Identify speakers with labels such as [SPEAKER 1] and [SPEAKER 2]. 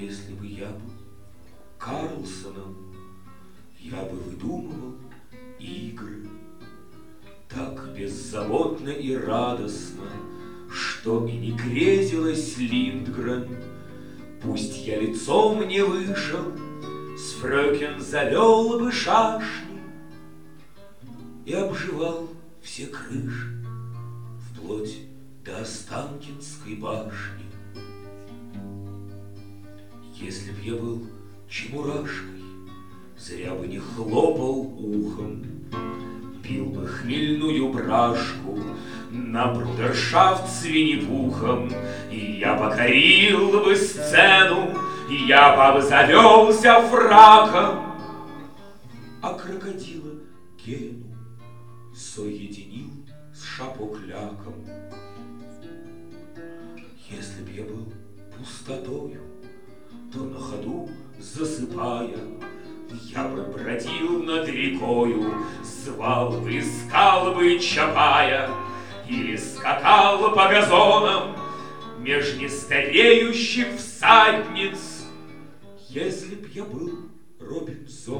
[SPEAKER 1] Если бы я был Карлсоном, я бы выдумывал игры так беззаботно и радостно, что и не грезилось Линдгрен. Пусть я лицом не вышел, с фрёкен завел бы шашни и обживал все крыши, вплоть до Останкинской башни. Если б я был чебурашкой, зря бы не хлопал ухом, пил бы хмельную брашку на брудершафт с Винни-Пухом, и я покорил бы сцену, и я бы обзавелся фраком, а крокодила Гену соединил с Шапокляком. Если б я был пустотою, то на ходу засыпая, я бы бродил над рекою, звал бы, искал бы Чапая, или скакал по газонам меж нестареющих всадниц. Если б я был Робинзоном.